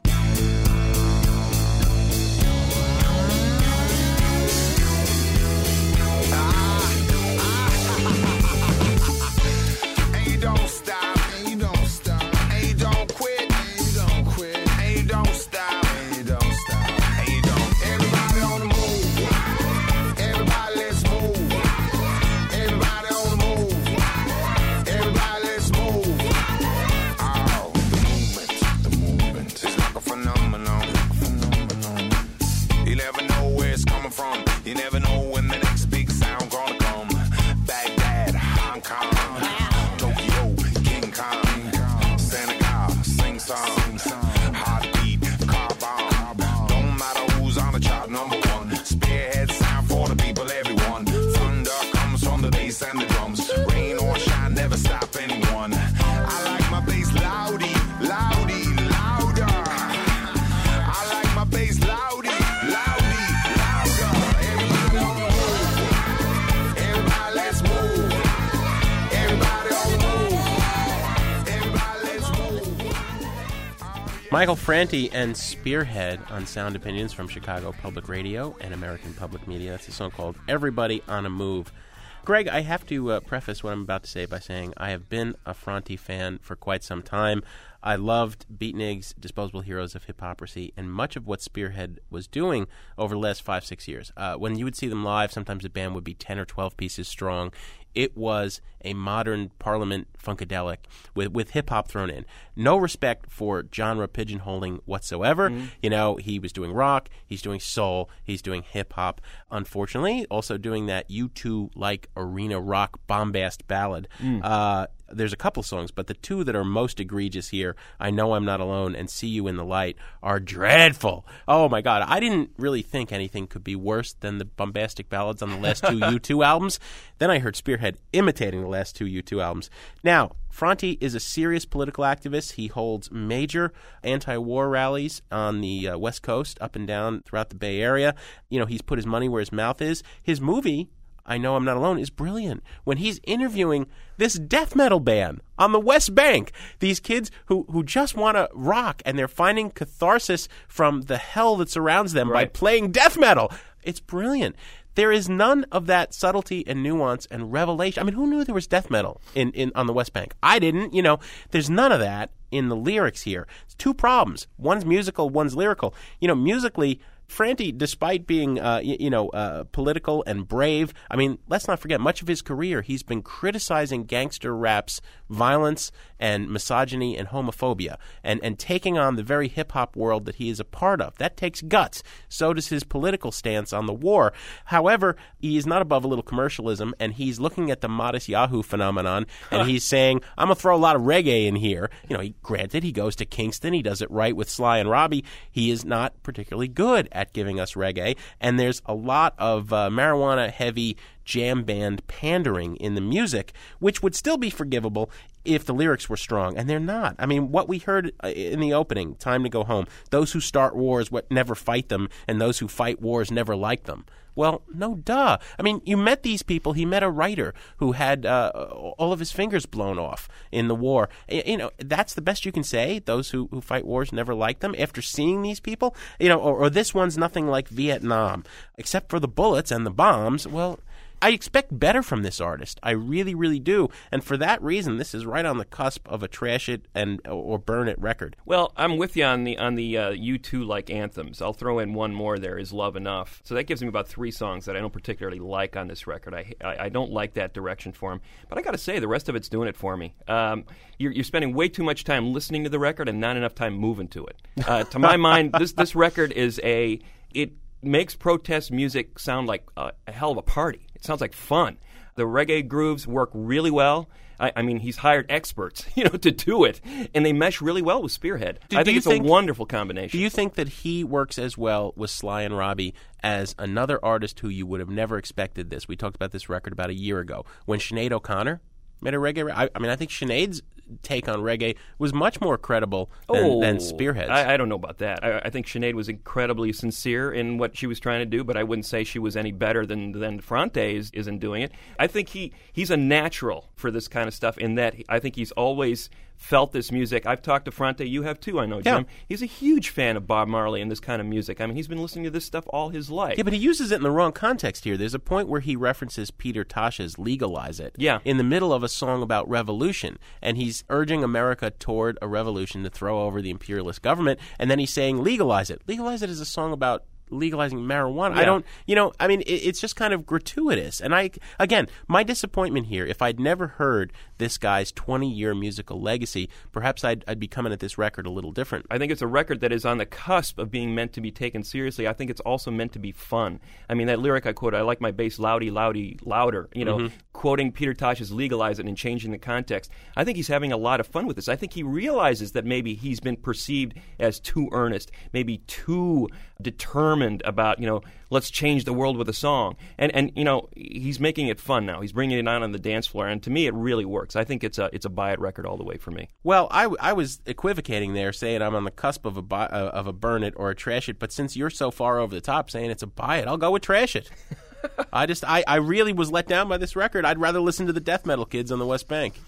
Michael Franti and Spearhead on Sound Opinions from Chicago Public Radio and American Public Media. That's a song called Everybody on a Move. Greg, I have to uh, preface what I'm about to say by saying I have been a Franti fan for quite some time. I loved Beatnik's Disposable Heroes of Hiphoprisy and much of what Spearhead was doing over the last five, six years. Uh, when you would see them live, sometimes the band would be ten or twelve pieces strong. It was a modern Parliament funkadelic with, with hip-hop thrown in. No respect for genre pigeonholing whatsoever. Mm-hmm. You know, he was doing rock, he's doing soul, he's doing hip-hop. Unfortunately, also doing that U two-like arena rock bombast ballad. Mm. Uh, there's a couple songs, but the two that are most egregious here, I Know I'm Not Alone and See You in the Light, are dreadful. Oh, my God. I didn't really think anything could be worse than the bombastic ballads on the last two U two albums. Then I heard Spearhead imitating the last two U two albums. Now, Franti is a serious political activist. He holds major anti-war rallies on the uh, West Coast, up and down throughout the Bay Area. You know, he's put his money where his mouth is. His movie, I Know I'm Not Alone, is brilliant. When he's interviewing this death metal band on the West Bank, these kids who, who just want to rock, and they're finding catharsis from the hell that surrounds them right. by playing death metal. It's brilliant. There is none of that subtlety and nuance and revelation. I mean, who knew there was death metal in, in on the West Bank? I didn't. You know, there's none of that in the lyrics here. It's two problems. One's musical, one's lyrical. You know, musically, Franti, despite being, uh, you, you know, uh, political and brave, I mean, let's not forget, much of his career, he's been criticizing gangster rap's violence and misogyny and homophobia and, and taking on the very hip-hop world that he is a part of. That takes guts. So does his political stance on the war. However, he is not above a little commercialism, and he's looking at the Modest Yahoo phenomenon, and he's saying, I'm going to throw a lot of reggae in here. You know, he, granted, he goes to Kingston. He does it right with Sly and Robbie. He is not particularly good at giving us reggae, and there's a lot of uh, marijuana-heavy jam band pandering in the music, which would still be forgivable if the lyrics were strong, and they're not. I mean, what we heard in the opening, Time to Go Home, those who start wars what never fight them, and those who fight wars never like them. Well, no duh. I mean, you met these people. He met a writer who had uh, all of his fingers blown off in the war. You know, that's the best you can say. Those who, who fight wars never like them. After seeing these people, you know, or, or this one's nothing like Vietnam. Except for the bullets and the bombs, well, I expect better from this artist. I really, really do. And for that reason, this is right on the cusp of a trash it and or burn it record. Well, I'm with you on the on the uh, U two like anthems. I'll throw in one more there, Is Love Enough. So that gives me about three songs that I don't particularly like on this record. I I, I don't like that direction for him. But I got to say, the rest of it's doing it for me. Um, you're, you're spending way too much time listening to the record and not enough time moving to it. Uh, to my mind, this this record is a it makes protest music sound like a, a hell of a party. It sounds like fun. The reggae grooves work really well. I, I mean, he's hired experts, you know, to do it, and they mesh really well with Spearhead. Do, I do think it's think, a wonderful combination. Do you think that he works as well with Sly and Robbie as another artist who you would have never expected this? We talked about this record about a year ago when Sinead O'Connor made a reggae. I, I mean, I think Sinead's take on reggae was much more credible than, oh, than Spearhead's. I, I don't know about that. I, I think Sinead was incredibly sincere in what she was trying to do, but I wouldn't say she was any better than than Fronte is, is in doing it. I think he he's a natural for this kind of stuff in that he, I think he's always felt this music. I've talked to Fronte. You have too, I know, Jim. Yeah. He's a huge fan of Bob Marley and this kind of music. I mean, he's been listening to this stuff all his life. Yeah, but he uses it in the wrong context here. There's a point where he references Peter Tosh's Legalize It Yeah. in the middle of a song about revolution, and he's urging America toward a revolution to throw over the imperialist government, and then he's saying Legalize It. Legalize It is a song about legalizing marijuana. Yeah. I don't, you know, I mean, it, it's just kind of gratuitous. And I, again, my disappointment here, if I'd never heard this guy's twenty-year musical legacy, perhaps I'd, I'd be coming at this record a little different. I think it's a record that is on the cusp of being meant to be taken seriously. I think it's also meant to be fun. I mean, that lyric I quoted, I like my bass loudy, loudy, louder, you know, mm-hmm. quoting Peter Tosh's Legalize It and changing the context. I think he's having a lot of fun with this. I think he realizes that maybe he's been perceived as too earnest, maybe too determined about, you know, let's change the world with a song. And, and you know, he's making it fun now. He's bringing it on on the dance floor, and to me, it really works. I think it's a it's a buy it record all the way for me. Well, I, I was equivocating there, saying I'm on the cusp of a buy, uh, of a burn it or a trash it, but since you're so far over the top saying it's a buy it, I'll go with trash it. I just I, I really was let down by this record. I'd rather listen to the death metal kids on the West Bank.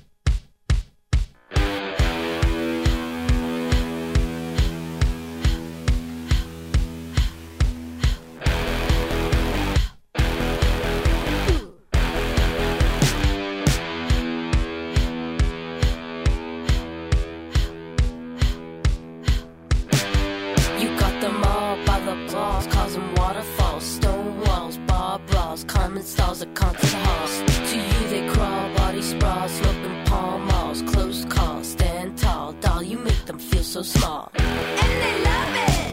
So small, and they love it.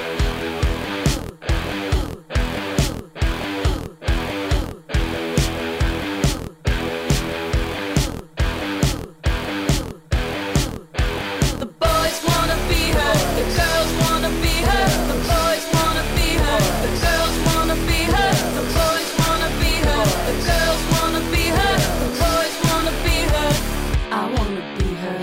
The boys wanna be her, the girls wanna be her. The boys wanna be her, the girls wanna be her. The boys wanna be her, the girls wanna be her. The boys wanna be her. I wanna be her.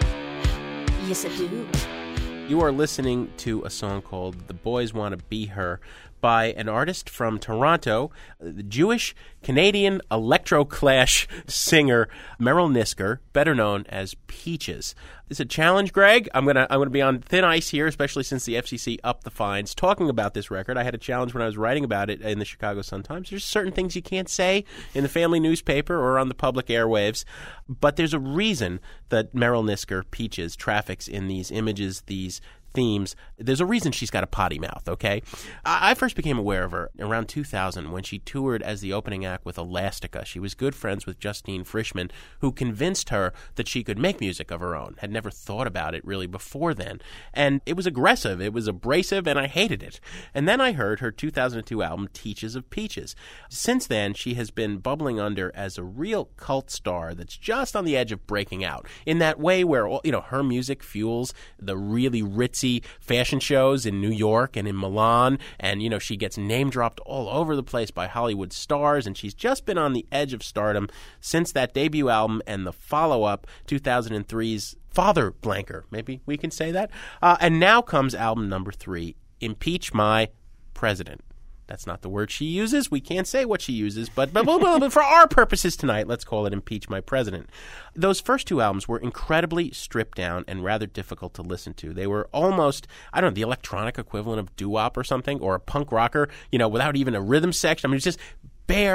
Yes, I do. You are listening to a song called The Boys Want to Be Her by an artist from Toronto, the Jewish Canadian electro-clash singer Merrill Nisker, better known as Peaches. It's a challenge, Greg. I'm gonna I'm gonna be on thin ice here, especially since the F C C upped the fines. Talking about this record, I had a challenge when I was writing about it in the Chicago Sun-Times. There's certain things you can't say in the family newspaper or on the public airwaves, but there's a reason that Merrill Nisker, Peaches, traffics in these images, these themes. There's a reason she's got a potty mouth, okay? I first became aware of her around two thousand when she toured as the opening act with Elastica. She was good friends with Justine Frischman, who convinced her that she could make music of her own. Had never thought about it really before then. And it was aggressive, it was abrasive, and I hated it. And then I heard her two thousand two album, Teaches of Peaches. Since then, she has been bubbling under as a real cult star that's just on the edge of breaking out. In that way where, you know, her music fuels the really ritzy fashion shows in New York and in Milan, and, you know, she gets name-dropped all over the place by Hollywood stars, and she's just been on the edge of stardom since that debut album and the follow-up, two thousand three's Father Blanker, maybe we can say that. Uh, and now comes album number three, Impeach My President. That's not the word she uses. We can't say what she uses, but, but, but, but for our purposes tonight, let's call it Impeach My President. Those first two albums were incredibly stripped down and rather difficult to listen to. They were almost, I don't know, the electronic equivalent of doo-wop or something, or a punk rocker, you know, without even a rhythm section. I mean, it's just bare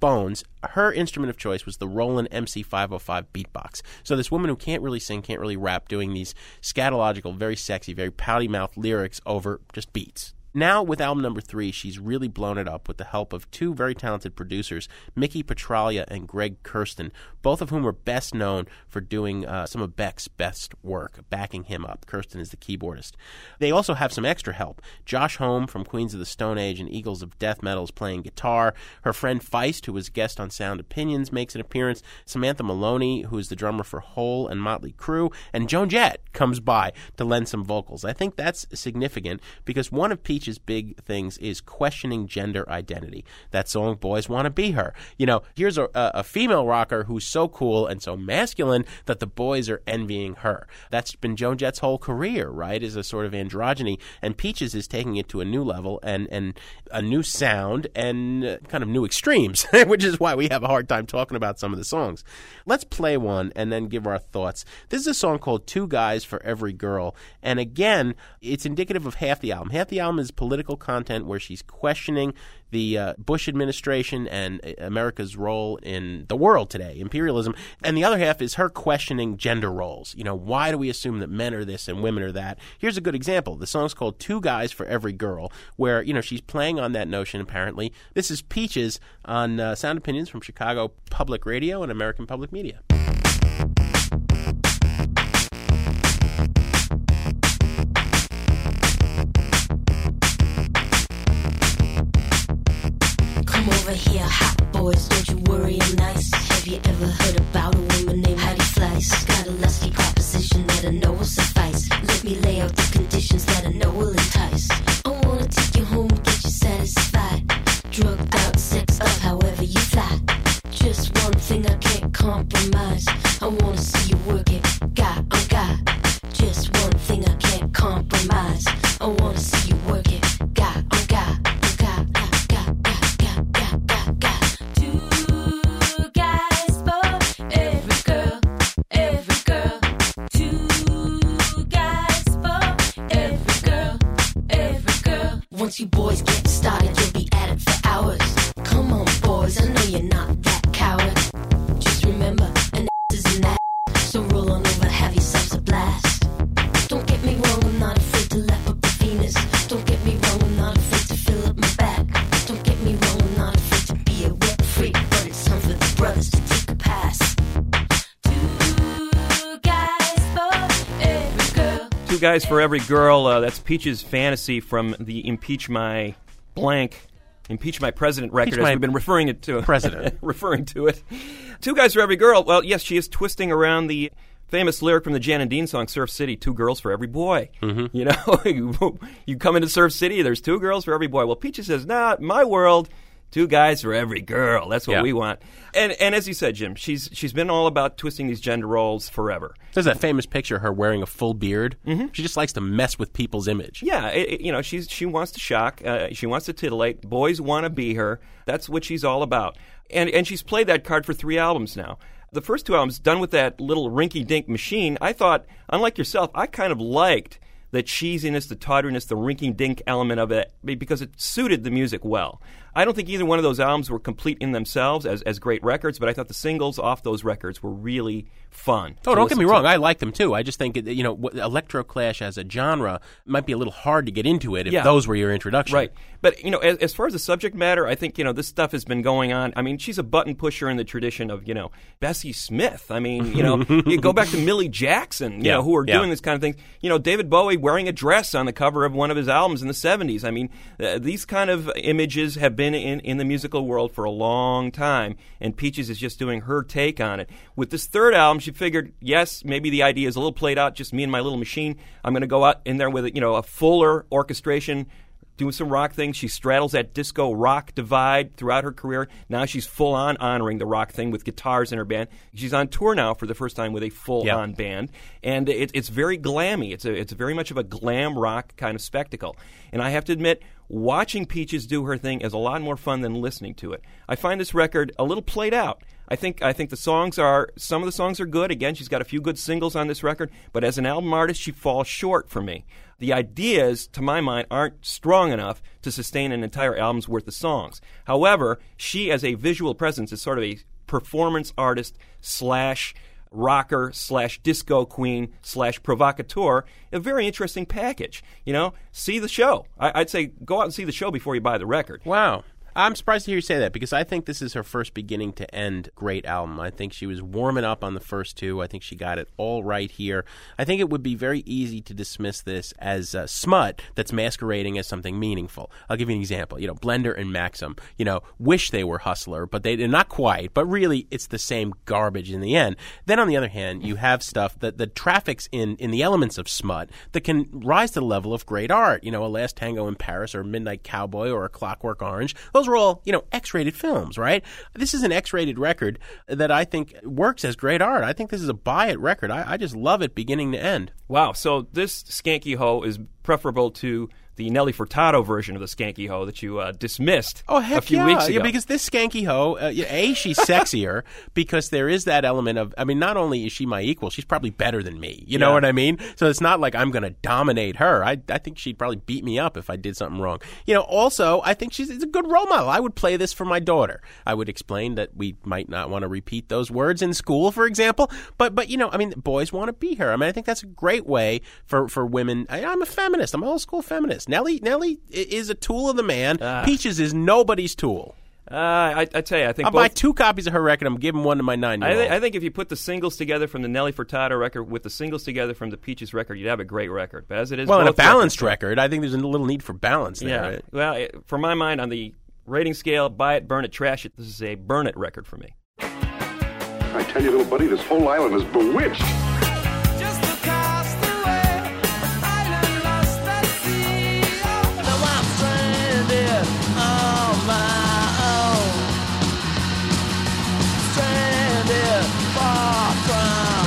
Bones, her instrument of choice was the Roland M C five oh five beatbox. So this woman who can't really sing, can't really rap, doing these scatological, very sexy, very pouty-mouthed lyrics over just beats. Now, with album number three, she's really blown it up with the help of two very talented producers, Mickey Petralia and Greg Kurstin, both of whom are best known for doing uh, some of Beck's best work, backing him up. Kurstin is the keyboardist. They also have some extra help. Josh Homme from Queens of the Stone Age and Eagles of Death Metal is playing guitar. Her friend Feist, who was guest on Sound Opinions, makes an appearance. Samantha Maloney, who is the drummer for Hole and Motley Crue, and Joan Jett comes by to lend some vocals. I think that's significant because one of Peach's big things is questioning gender identity. That song, Boys Want to Be Her. You know, here's a, a female rocker who's so cool and so masculine that the boys are envying her. That's been Joan Jett's whole career, right, is a sort of androgyny, and Peaches is taking it to a new level and, and a new sound and uh, kind of new extremes, which is why we have a hard time talking about some of the songs. Let's play one and then give our thoughts. This is a song called Two Guys for Every Girl, and again, it's indicative of half the album. Half the album is political content where she's questioning the uh, Bush administration and America's role in the world today, imperialism. And the other half is her questioning gender roles. You know, why do we assume that men are this and women are that? Here's a good example. The song's called Two Guys for Every Girl, where, you know, she's playing on that notion, apparently. This is Peaches on uh, Sound Opinions from Chicago Public Radio and American Public Media. Over here, hot boys, don't you worry, I'm nice. Have you ever heard about a woman named Heidi Fleiss? Got a lusty proposition that I know will suffice. Let me lay out the conditions that I know will entice. I wanna take you home, get you satisfied. Drugged out, sexed up, however you fly. Just one thing I can't compromise. I wanna see you work it, God on God. Just one thing I can't compromise. I wanna see you work it, God on God. Once you boys get started, you'll be at it for hours. Come on, boys, I know you're not that coward. Just remember, an ass is an ass, so roll on over, have yourselves a blast. Don't get me wrong, I'm not afraid to lap up the Venus. Don't get me wrong, I'm not afraid to fill up my back. Don't get me wrong, I'm not afraid to be a wet freak, but it's time for the brothers to take a pass. Two guys for every girl. Two Guys for Every Girl. Uh, that's Peach's Fantasy from the Impeach My Blank, Impeach My President record, Impeach as we've been referring it to. President. referring to it. Two Guys for Every Girl. Well, yes, she is twisting around the famous lyric from the Jan and Dean song Surf City, two girls for every boy. Mm-hmm. You know, you, you come into Surf City, there's two girls for every boy. Well, Peaches says, nah, my world, two guys for every girl. That's what yeah. we want. And and as you said, Jim, she's she's been all about twisting these gender roles forever. There's that famous picture of her wearing a full beard. Mm-hmm. She just likes to mess with people's image. Yeah, it, it, you know, she's she wants to shock. Uh, she wants to titillate. Boys want to be her. That's what she's all about. And and she's played that card for three albums now. The first two albums, done with that little rinky-dink machine, I thought, unlike yourself, I kind of liked the cheesiness, the tawdriness, the rinky-dink element of it, because it suited the music well. I don't think either one of those albums were complete in themselves as, as great records, but I thought the singles off those records were really fun. Oh, don't get me wrong. I like them, too. I just think, you know, Electroclash as a genre might be a little hard to get into it if yeah. those were your introduction. Right. But, you know, as, as far as the subject matter, I think, you know, this stuff has been going on. I mean, she's a button pusher in the tradition of, you know, Bessie Smith. I mean, you know, you go back to Millie Jackson, you yeah. know, who are yeah. doing this kind of thing. You know, David Bowie wearing a dress on the cover of one of his albums in the seventies. I mean, uh, these kind of images have been in, in the musical world for a long time, and Peaches is just doing her take on it. With this third album, she figured, yes, maybe the idea is a little played out, just me and my little machine. I'm going to go out in there with, you know, a fuller orchestration, doing some rock things. She straddles that disco rock divide throughout her career. Now she's full on honoring the rock thing with guitars in her band. She's on tour now for the first time with a full on yeah. band, and it, it's very glammy. It's a it's very much of a glam rock kind of spectacle. And I have to admit, watching Peaches do her thing is a lot more fun than listening to it. I find this record a little played out. I think I think the songs are some of the songs are good. Again, she's got a few good singles on this record, but as an album artist, she falls short for me. the ideas, to my mind, aren't strong enough to sustain an entire album's worth of songs. However, she as a visual presence is sort of a performance artist slash rocker slash disco queen slash provocateur, a very interesting package. You know, see the show. I, I'd say go out and see the show before you buy the record. Wow. I'm surprised to hear you say that because I think this is her first beginning to end great album. I think she was warming up on the first two. I think she got it all right here. I think it would be very easy to dismiss this as uh, smut that's masquerading as something meaningful. I'll give you an example. You know, Blender and Maxim, you know, wish they were Hustler, but they, they're not quite. But really, it's the same garbage in the end. Then on the other hand, you have stuff that, that traffics in, in the elements of smut that can rise to the level of great art. You know, A Last Tango in Paris or Midnight Cowboy or A Clockwork Orange. Those are all, you know, X-rated films, right? This is an X-rated record that I think works as great art. I think this is a buy-it record. I, I just love it beginning to end. Wow, so this Skanky Ho is preferable to the Nelly Furtado version of the Skanky Ho that you uh, dismissed oh, heck a few yeah. weeks ago. Yeah, because this Skanky Ho, uh, A, she's sexier because there is that element of, I mean, not only is she my equal, she's probably better than me. You know Yeah. what I mean? So it's not like I'm going to dominate her. I, I think she'd probably beat me up if I did something wrong. You know, also, I think she's it's a good role model. I would play this for my daughter. I would explain that we might not want to repeat those words in school, for example. But, but you know, I mean, boys want to be her. I mean, I think that's a great way for, for women. I, I'm a feminist. I'm an old-school feminist. Nelly, Nelly is a tool of the man. Ah. Peaches is nobody's tool. Uh, I, I tell you, I think I'll both, buy two copies of her record. I'm giving one to my I, nine-year-old. th- I think if you put the singles together from the Nelly Furtado record with the singles together from the Peaches record, you'd have a great record. But as it is, well, in a both records records- record, I think there's a little need for balance there. Yeah. Right? Well, it, for my mind, on the rating scale, buy it, burn it, trash it. This is a burn it record for me. I tell you, little buddy, this whole island is bewitched. Just across the way, island lost at sea. Now I'm stranded on my own. Stranded far from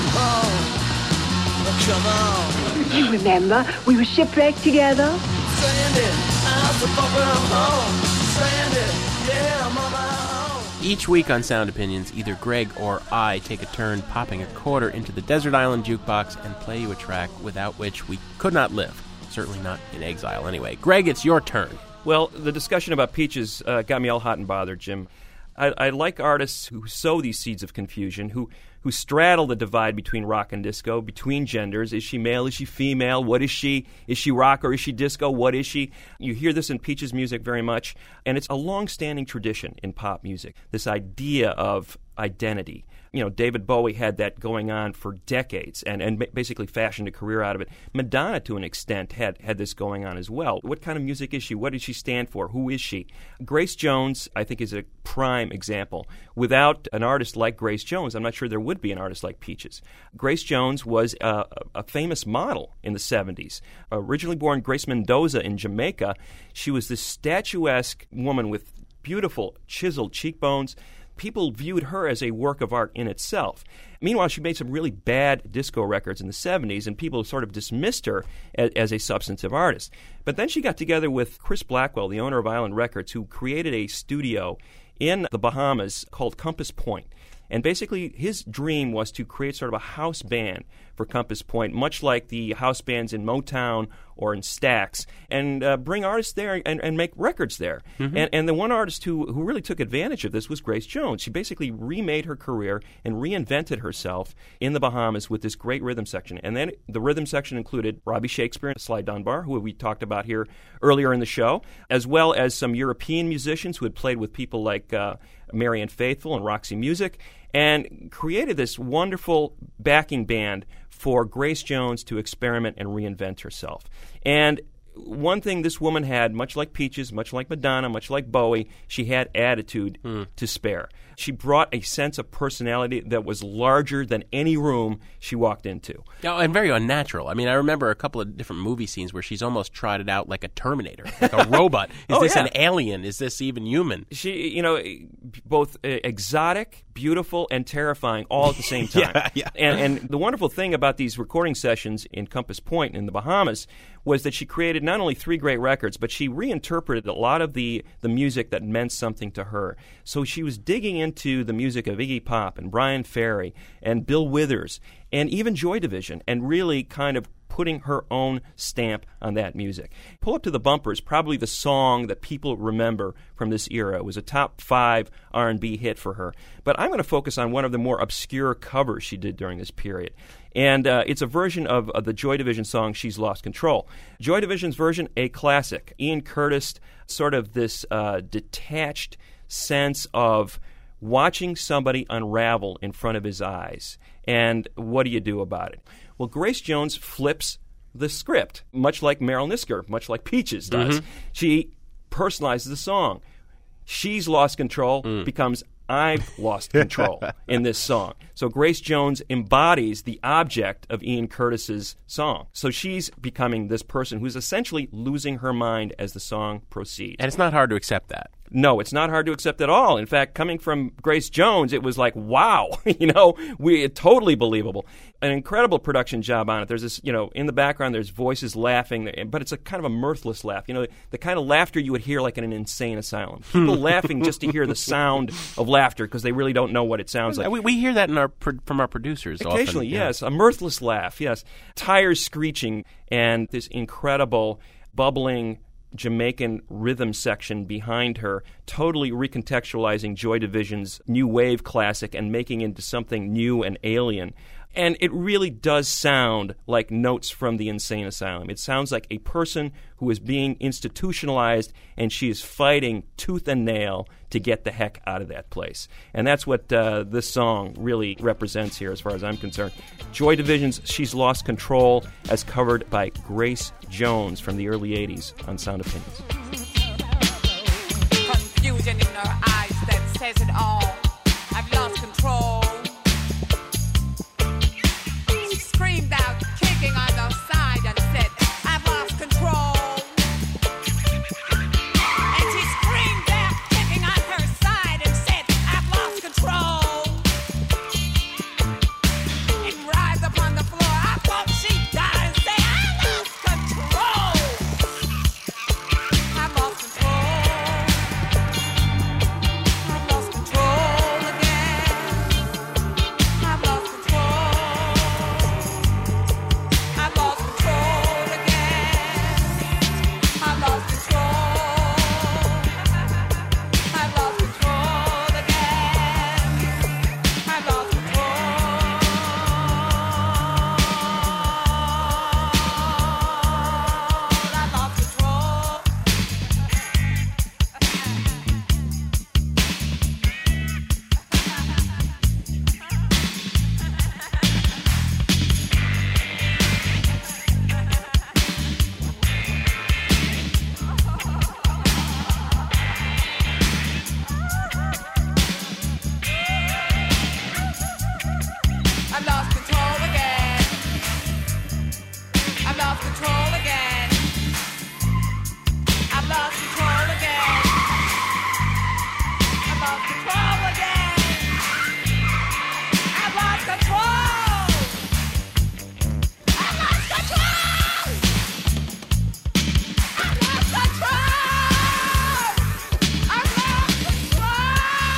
home. Come on. You remember, we were shipwrecked together. Stranded out so far from home. Stranded, yeah, I'm on my own. Each week on Sound Opinions, either Greg or I take a turn popping a quarter into the Desert Island Jukebox and play you a track without which we could not live. Certainly not in exile anyway. Greg, it's your turn. Well, the discussion about Peaches uh, got me all hot and bothered, Jim. I, I like artists who sow these seeds of confusion, who who straddle the divide between rock and disco, between genders. Is she male? Is she female? What is she? Is she rock or is she disco? What is she? You hear this in Peaches' music very much, and it's a long-standing tradition in pop music, this idea of identity. You know, David Bowie had that going on for decades and, and basically fashioned a career out of it. Madonna, to an extent, had, had this going on as well. What kind of music is she? What does she stand for? Who is she? Grace Jones, I think, is a prime example. Without an artist like Grace Jones, I'm not sure there would be an artist like Peaches. Grace Jones was a, a famous model in the seventies. Originally born Grace Mendoza in Jamaica, she was this statuesque woman with beautiful chiseled cheekbones. People viewed her as a work of art in itself. Meanwhile, she made some really bad disco records in the seventies, and people sort of dismissed her as, as a substantive artist. But then she got together with Chris Blackwell, the owner of Island Records, who created a studio in the Bahamas called Compass Point. And basically, his dream was to create sort of a house band for Compass Point, much like the house bands in Motown or in Stax, and uh, bring artists there and, and make records there. Mm-hmm. And, and the one artist who, who really took advantage of this was Grace Jones. She basically remade her career and reinvented herself in the Bahamas with this great rhythm section. And then the rhythm section included Robbie Shakespeare and Sly Dunbar, who we talked about here earlier in the show, as well as some European musicians who had played with people like uh, Marianne Faithfull and Roxy Music, and created this wonderful backing band for Grace Jones to experiment and reinvent herself. And one thing this woman had, much like Peaches, much like Madonna, much like Bowie, she had attitude mm. to spare. She brought a sense of personality that was larger than any room she walked into. Oh, and very unnatural. I mean, I remember a couple of different movie scenes where she's almost trotted out like a Terminator, like a robot. Is oh, this yeah. an alien? Is this even human? She, you know, both exotic, beautiful, and terrifying all at the same time. yeah, yeah. And, and the wonderful thing about these recording sessions in Compass Point in the Bahamas was that she created not only three great records, but she reinterpreted a lot of the, the music that meant something to her. So she was digging into the music of Iggy Pop and Brian Ferry and Bill Withers and even Joy Division, and really kind of putting her own stamp on that music. Pull Up to the Bumper is probably the song that people remember from this era. It was a top five R and B hit for her. But I'm going to focus on one of the more obscure covers she did during this period. And uh, it's a version of, of the Joy Division song, She's Lost Control. Joy Division's version, a classic. Ian Curtis, sort of this uh, detached sense of watching somebody unravel in front of his eyes. And what do you do about it? Well, Grace Jones flips the script, much like Meryl Nisker, much like Peaches does. Mm-hmm. She personalizes the song. She's Lost Control mm. becomes I've lost control in this song. So Grace Jones embodies the object of Ian Curtis's song. So she's becoming this person who's essentially losing her mind as the song proceeds. And it's not hard to accept that. No, it's not hard to accept at all. In fact, coming from Grace Jones, it was like, wow, you know, we totally believable. An incredible production job on it. There's this, you know, in the background, there's voices laughing, but it's a kind of a mirthless laugh. You know, the kind of laughter you would hear like in an insane asylum. People laughing just to hear the sound of laughter because they really don't know what it sounds like. We, we hear that in our from our producers occasionally, often, yeah. yes. A mirthless laugh, yes. Tires screeching and this incredible bubbling Jamaican rhythm section behind her, totally recontextualizing Joy Division's new wave classic and making it into something new and alien. And it really does sound like notes from the insane asylum. It sounds like a person who is being institutionalized and she is fighting tooth and nail to get the heck out of that place. And that's what uh, this song really represents here as far as I'm concerned. Joy Division's She's Lost Control as covered by Grace Jones from the early eighties on Sound Opinions. Confusion in her eyes that says it all. I've lost control. She screamed out, kicking on the side and said, I've lost control. And she screamed out, kicking on her side and said, I've lost control. And rise upon the floor, I thought she'd die and say, I lost control. I've lost control. I've lost control again. I've lost control. I've lost control again. I've lost control. I've lost control again. I've lost control. I've lost control. I've lost control again. I've lost control again. I've lost control again. I've lost control again. I've lost control. I've lost control. I've lost control. I've lost control.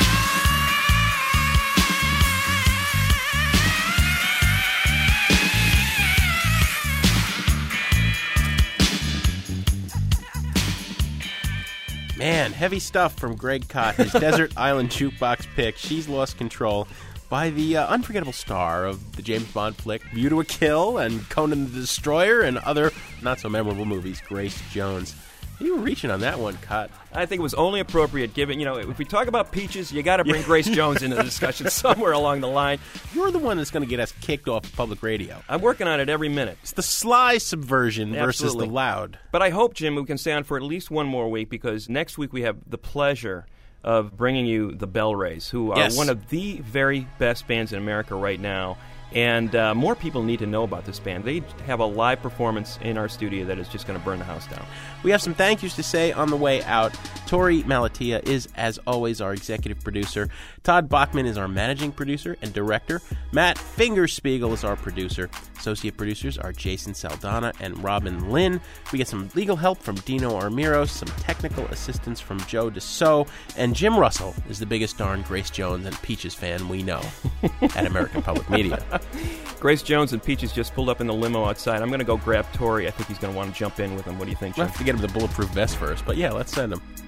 Man, heavy stuff from Greg Kot, his Desert Island Jukebox pick, She's Lost Control, by the uh, unforgettable star of the James Bond flick View to a Kill and Conan the Destroyer and other not-so-memorable movies, Grace Jones. You were reaching on that one, Kot. I think it was only appropriate given, you know, if we talk about Peaches, you got to bring Grace Jones into the discussion somewhere along the line. You're the one that's going to get us kicked off of public radio. I'm working on it every minute. It's the sly subversion versus Absolutely. the loud. But I hope, Jim, we can stay on for at least one more week because next week we have the pleasure of bringing you the Bell Rays, who are Yes. one of the very best bands in America right now. And uh, more people need to know about this band. They have a live performance in our studio that is just going to burn the house down. We have some thank yous to say on the way out. Tori Malatia is, as always, our executive producer. Todd Bachman is our managing producer and director. Matt Fingerspiegel is our producer. Associate producers are Jason Saldana and Robin Lynn. We get some legal help from Dino Armiros, some technical assistance from Joe Deso, and Jim Russell is the biggest darn Grace Jones and Peaches fan we know at American Public Media. Grace Jones and Peaches just pulled up in the limo outside. I'm going to go grab Tori. I think he's going to want to jump in with him. What do you think, We'll Jim? have to get him the bulletproof vest first, but yeah, let's send him.